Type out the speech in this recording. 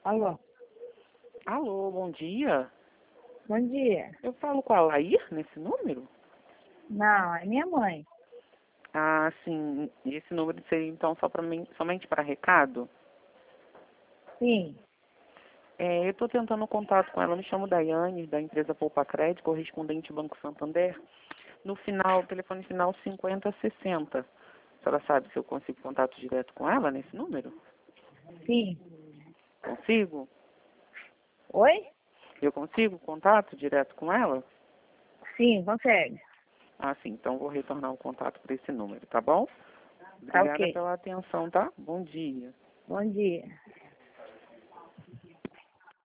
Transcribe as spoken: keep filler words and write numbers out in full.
Alô, Alô, bom dia. bom dia. Eu falo com a Lair nesse número? Não, é minha mãe. Ah, sim. E esse número seria então só para mim, somente para recado? Sim, É, eu estou tentando contato com ela. Eu me chamo Daiane, da empresa Poupa Crédito, correspondente Banco Santander. No final, telefone final cinquenta sessenta. A senhora sabe se eu consigo contato direto com ela nesse número? sim. Consigo? Oi? Eu consigo contato direto com ela? Sim, consegue. Ah, sim. Então vou retornar o contato para esse número, tá bom? Tá Obrigada ok. pela atenção, tá? Bom dia. Bom dia.